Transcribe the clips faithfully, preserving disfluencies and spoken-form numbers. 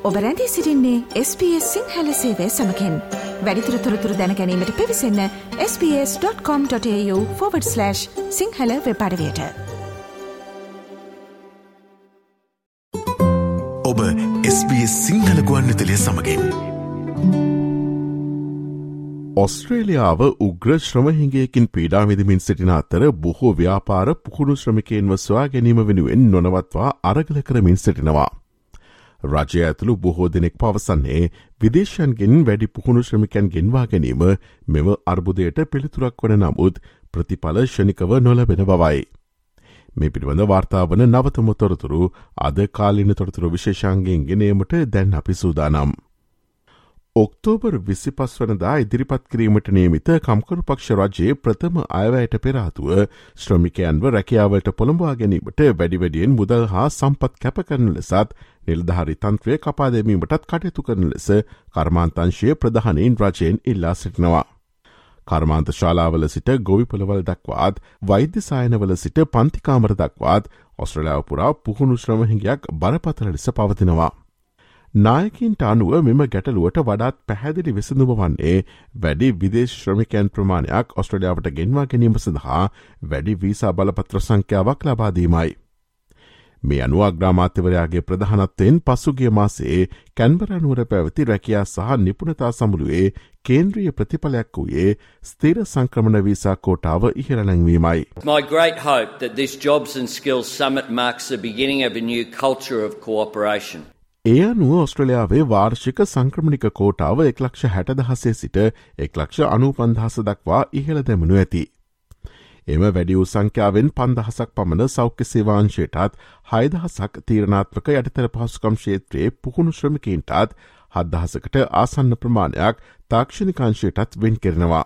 ඔබ රැඳී සිටින්නේ එස් බී එස් සිංහල සේවය සමගින්. වැඩිදුර තොරතුරු දැන ගැනීමට පිවිසන්න S B S dot com dot AU forward slash Sinhala web අඩවියට. ඔබ එස් බී එස් සිංහල ගුවන්විදුලිය සමගින්. ඔස්ට්‍රේලියාව උග්‍ර ශ්‍රමහිංගයකින් පීඩා විඳමින් සිටින අතර බොහෝ ව්‍යාපාර පුහුණු ශ්‍රමිකයන්ව සොයා ගැනීම වෙනුවෙන් නොනවත්වා අරගල කරමින් සිටිනවා. රජය ඇතුළු බොහෝ දෙනෙක් පවසන්නේ විදේශයන්ගෙන් වැඩි පුහුණු ශ්‍රමිකයන් ගෙන්වා ගැනීම මෙම අර්බුදයට පිළිතුරක් වන නමුත් ප්‍රතිඵල ශනිකව නොලබෙන බවයි. මේ පිළිබඳ වාර්තා වන නවතම තොරතුරු අද කාලින තොරතුරු විශේෂාංගයෙන් ගෙනීමට දැන් අපි සූදානම්. ඔක්තෝබර් විසිපස් වනදා ඉදිරිපත් කිරීමට නියමිත කම්කරු පක්ෂ රජයේ ප්‍රථම අයවැයට පෙරාතුව ශ්‍රමිකයන්ව රැකියාවලට පොළඹවා ගැනීමට වැඩි වැඩියෙන් මුදල් හා සම්පත් කැප කරන ලෙසත් නිලධාරි තන්ත්‍රය කපා දැමීමටත් කටයුතු කරන ලෙස කර්මාන්තංශයේ ප්‍රධානීන් රජයෙන් ඉල්ලා සිටිනවා. කර්මාන්ත ශාලාවල සිට ගොවිපළවල් දක්වාත් වෛද්‍ය සායනවල සිට පන්තිකාමර දක්වාත් ඔස්ට්‍රේලියාව පුරා පුහුණු ශ්‍රමහිංගයක් බරපතල ලෙස පවතිනවා. නායකින්ට අනුව මෙම ගැටලුවට වඩාත් පැහැදිලි විසඳුම වන්නේ වැඩි විදේශ ශ්‍රමිකයන් ප්‍රමාණයක් ඔස්ට්‍රේලියාවට ගෙන්වා ගැනීම සඳහා වැඩි වීසා බලපත්‍ර සංඛ්‍යාවක් ලබාදීමයි. මේ අනුව අග්‍රාමාත්‍යවරයාගේ ප්‍රධානත්වයෙන් පසුගිය මාසයේ කැන්බරා නුවර පැවති රැකියා සහ නිපුණතා සමුළුවේ කේන්ද්‍රීය ප්‍රතිඵලයක් වූයේ ස්ථිර සංක්‍රමණ වීසා කෝටාව ඉහළ නැංවීමයි. My great hope that this Jobs and Skills Summit marks the beginning of a new culture of cooperation. ඒ අනුව ඔස්ට්‍රලියාවේ වාර්ෂික සංක්‍රමණික කෝටාව එක් ලක්ෂ හැට දහසේ සිට එක් ලක්ෂ අනූපන්දහස දක්වා ඉහළ දැමනු ඇති. එම වැඩි වූ සංඛ්‍යාවෙන් පන්දහසක් පමණ සෞඛ්‍ය සේවාංශයටත් හයදහසක් තීරණාත්මක යටිතර පහසුකම් ක්ෂේත්‍රයේ පුහුණු ශ්‍රමිකයින්ටත් හත්දහසකට ආසන්න ප්‍රමාණයක් තාක්ෂණිකාංශයටත් වෙන් කරනවා.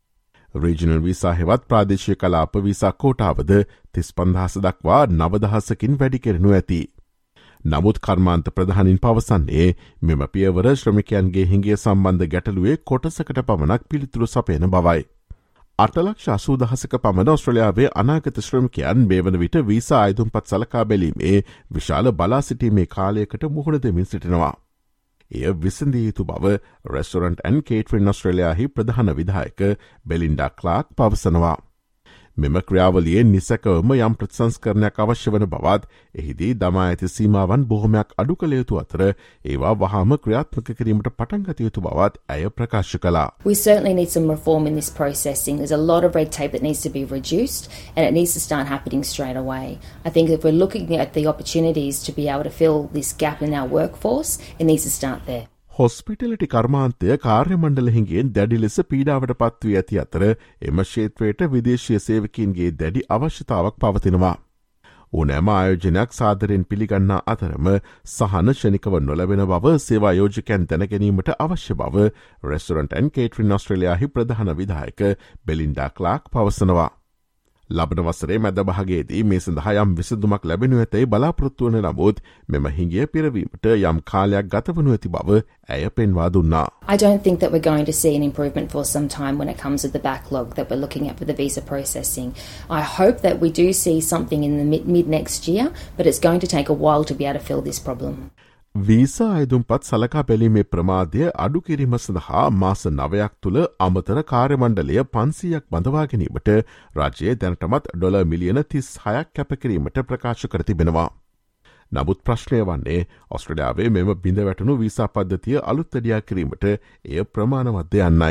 රීජනල් වීසා හෙවත් ප්‍රාදේශීය කලාප වීසා කෝටාවද තිස් පන්දහස දක්වා නවදහසකින් වැඩි කරනු ඇති. නමුත් කර්මාන්ත ප්‍රධානින් පවසන්නේ මෙම පියවර ශ්‍රමිකයන්ගේ හිංගේ සම්බන්ධ ගැටලුවේ කොටසකට පමණක් පිළිතුරු සපයන බවයි. අටලක්ෂ අසූදහසක පමණ ඔස්ට්‍රලියාවේ අනාගත ශ්‍රමිකයන් මේ වන විට වීසා අයදුම්පත් සලකා බැලීමේ විශාල බලා සිටීමේ කාලයකට මුහුණ දෙමින් සිටිනවා. එය විසඳිය යුතු බව රෙස්ටොරන්ට් ඇන්ඩ් කේටරින් ඔස්ට්‍රේලියාහි ප්‍රධාන විධායක බෙලින්ඩා ක්ලාක් පවසනවා. මෙම ක්‍රියාවලියේ නිසැකවම යම් ප්‍රතිසංස්කරණයක් අවශ්‍ය වන බවත් එහිදී දමා ඇති සීමාවන් බොහොමයක් අඩු කළ යුතු අතර ඒවා වහාම ක්‍රියාත්මක කිරීමට පටන් ගත යුතු බවත් ඇය ප්‍රකාශ කළා. We certainly need some reform in this processing. There's a lot of red tape that needs to be reduced and it needs to start happening straight away. I think if we're looking at the opportunities to be able to fill this gap in our workforce, it needs to start there. හොස්පිටලිටි කර්මාන්තය කාර්ය මණ්ඩල හිංගෙන් දැඩි ලෙස පීඩාවට පත්වී ඇති අතර එම ක්ෂේත්‍රයට විදේශීය සේවකීන්ගේ දැඩි අවශ්‍යතාවක් පවතිනවා. ඕනෑම ආයෝජනයක් සාදරයෙන් පිළිගන්නා අතරම සහන ශනිකව නොලැබෙන බව සේවා යෝජකයන් දැනගැනීමට අවශ්‍ය බව රෙස්ටොරන්ට් ඇන්ඩ් කේටරින් ඔස්ට්‍රේලියාහි ප්‍රධාන විධායක බෙලින්ඩා ක්ලාක් පවසනවා. ලබන වසරේ මැද භාගයේදී මේ සඳහා යම් විසඳුමක් ලැබෙනු ඇතැයි බලාපොරොත්තු වන නමුත් මෙම හිඟිය පිරවීමට යම් කාලයක් ගත වනු ඇති බව ඇය පෙන්වා දුන්නා. I don't think that we're going to see an improvement for some time when it comes to the backlog that we're looking at with the visa processing. I hope that we do see something in the mid, mid next year, but it's going to take a while to be able to fill this problem. Visa අයදුම්පත් සලකා බැලීමේ ප්‍රමාදය අඩු කිරීම සඳහා මාස නවයක් තුළ අමතර කාර්යමණ්ඩලය පන්සීයක් බඳවා ගැනීමට රජයේ දැනටමත් ඩොලර් මිලියන තිස් හයක් කැපකිරීමට ප්‍රකාශ කර තිබෙනවා. නමුත් ප්‍රශ්නය වන්නේ ඔස්ට්‍රේලියාවේ මෙම බිඳ වැටුණු වීසා පද්ධතිය අලුත්තඩියා කිරීමට එය ප්‍රමාණවත්ද යන්නයි.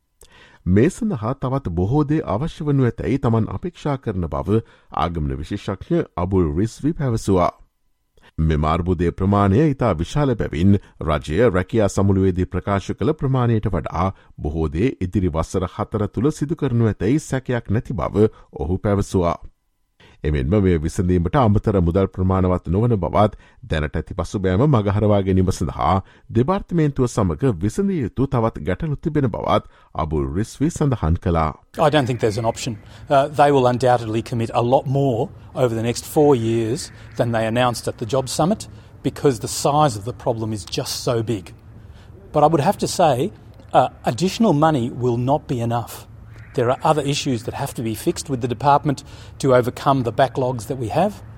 මේ සඳහා තවත් බොහෝ දේ අවශ්‍ය වනු ඇතැයි තමන් අපේක්ෂා කරන බව ආගමන විශේෂඥ අබුල් රිස්වි පැවසුවා. මෙම අර්බුදයේ ප්‍රමාණය ඉතා විශාල බැවින් රජය රැකියා සමුළුවේදී ප්‍රකාශ කළ ප්‍රමාණයට වඩා බොහෝ දේ ඉදිරි වසර හතර තුළ සිදු කරනු ඇතැයි සැකයක් නැති බව ඔහු පැවසුවා. එමෙන්ම මේ විසඳීමට අමතර මුදල් ප්‍රමාණවත් නොවන බවත් දැනට ඇති පසුබෑම මගහරවා ගැනීම සඳහා දෙපාර්තමේන්තුව සමග විසඳිය යුතු තවත් ගැටලු තිබෙන බවත් අබුල් රිස්වි සඳහන් කළා. I don't think there's an option. Uh, they will undoubtedly commit a lot more over the next four years than they announced at the Jobs Summit because the size of the problem is just so big. But I would have to say uh, additional money will not be enough. There are other issues that have to be fixed with the department to overcome the backlogs that we have.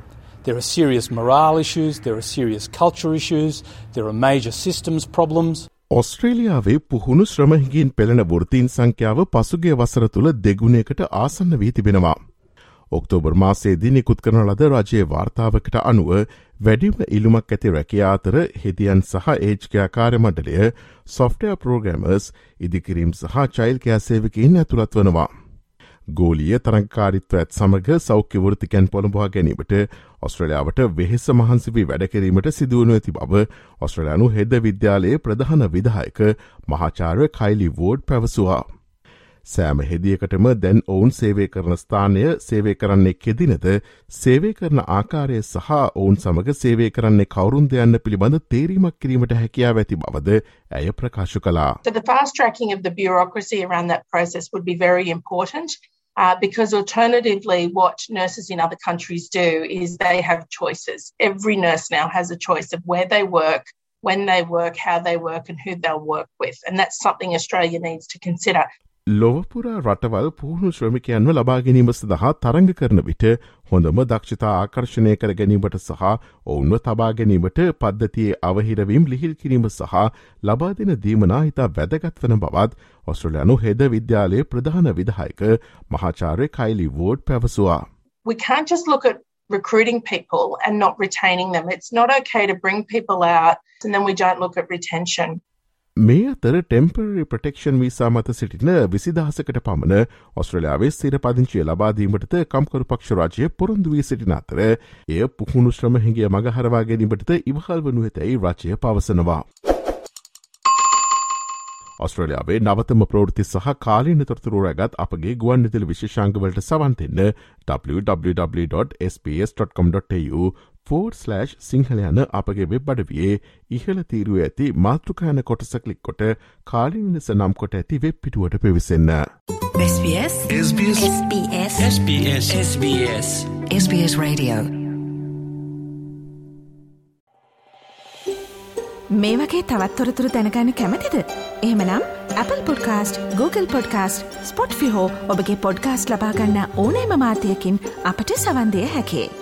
There are serious morale issues, there are serious culture issues, there are major systems problems. ඔස්ට්‍රේලියාවේ පුහුණු ශ්‍රමහිගින් පෙළෙන වෘත්තීන් සංඛ්‍යාව පසුගිය වසර තුළ දෙගුණයකට ආසන්න වී තිබෙනවා. October මාසයේදී නිකුත් කරන ලද රජයේ වාර්තාවකට අනුව වැඩිම ඉල්ලුමක් ඇති රැකියා අතර හෙදියන් සහ ඒජ්කයා කාර්ය මණ්ඩලය, සොෆ්ට්වෙයාර් ප්‍රෝග්‍රෑමර්ස්, ඉදිකිරීම් සහ චයිල්ඩ් කෙයාර් සේවකයින් ඇතුළත් වනවා. ගෝලීය තරංකාරීත්වයත් සමග සෞඛ්‍ය වෘත්තිකයන් පොළඹවා ගැනීමට ඔස්ට්‍රේලියාවට වෙහෙස මහන්සි වී වැඩ කිරීමට සිදුවනු ඇති බව ඔස්ට්‍රේලියානු හෙද විද්‍යාලයේ ප්‍රධාන විධායක මහාචාර්ය කයිලි වෝඩ් පැවසුවා. සෑම හෙදියකටම දැන් ඔවුන් සේවය කරන ස්ථානය සේවය කරන්නේ කෙදිනද, සේවය කරන ආකාරය සහ ඔවුන් සමග සේවය කරන්නේ කවුරුන්ද යන්න පිළිබඳ තේරීමක් කිරීමට හැකියාව ඇති බවද ඇය ප්‍රකාශ කළා. So the fast tracking of the bureaucracy around that process would be very important. Uh, because alternatively, what nurses in other countries do is they have choices. Every nurse now has a choice of where they work, when they work, how they work, and who they'll work with. And that's something Australia needs to consider. ලොවපුරා රටවල් පුහුණු ශ්‍රමිකයන්ව ලබා ගැනීම සඳහා තරඟ කරන විට හොඳම දක්ෂතා ආකර්ෂණය කර ගැනීමට සහ ඔවුන්ව තබා ගැනීමට පද්ධතියේ අවහිරවීම් ලිහිල් කිරීම සහ ලබා දෙන දීමනා ඉතා වැදගත් වන බවත් ඔස්ට්‍රේලියානු හෙද විද්‍යාලයේ ප්‍රධාන විධායක මහාචාර්ය කයිලි වෝඩ් පැවසුවා. We can't just look at recruiting people and not retaining them. It's not okay to bring people out and then we don't look at retention. මේ අතර ටෙම්පරරි ප්‍රටෙක්ෂන් වීසා මත සිටින විසිදහසකට පමණ ඔස්ට්‍රේලියාවේ ස්ථිර පදිංචිය ලබාදීමටද කම්කරු පක්ෂ රාජ්‍ය පොරොන්දු වී සිටින අතර එය පුහුණු ශ්‍රම හිඟය මගහරවා ගැනීමටද ඉවහල් වනු ඇතැයි රාජ්‍ය පවසනවා. ඔස්ට්‍රේලියාවේ නවතම ප්‍රවෘත්ති සහ කාලීන තොරතුරු රැගත් අපගේ ගුවන්විදුලි විශේෂාංගවලට සවන් දෙන්න double-u double-u double-u dot s b s dot com dot a u forward slash Sinhala යන අපගේ වෙබ් අඩවියේ ඉහළ තීරුවේ ඇති මාතෘකා යන කොටස ක්ලික් කොට කාලීන ලෙස නම් කොට ඇති වෙබ් පිටුවට පිවිසෙන්න. S B S S B S S B S S B S S B S S B S Radio. මේ වගේ තවත් තොරතුරු දැනගන්න කැමතිද? එහෙමනම් Apple Podcast, Google Podcast, Spotify හෝ ඔබගේ පොඩ්කාස්ට් ලබා ගන්න ඕනෑම මාධ්‍යයකින් අපට සවන් දිය හැකියි.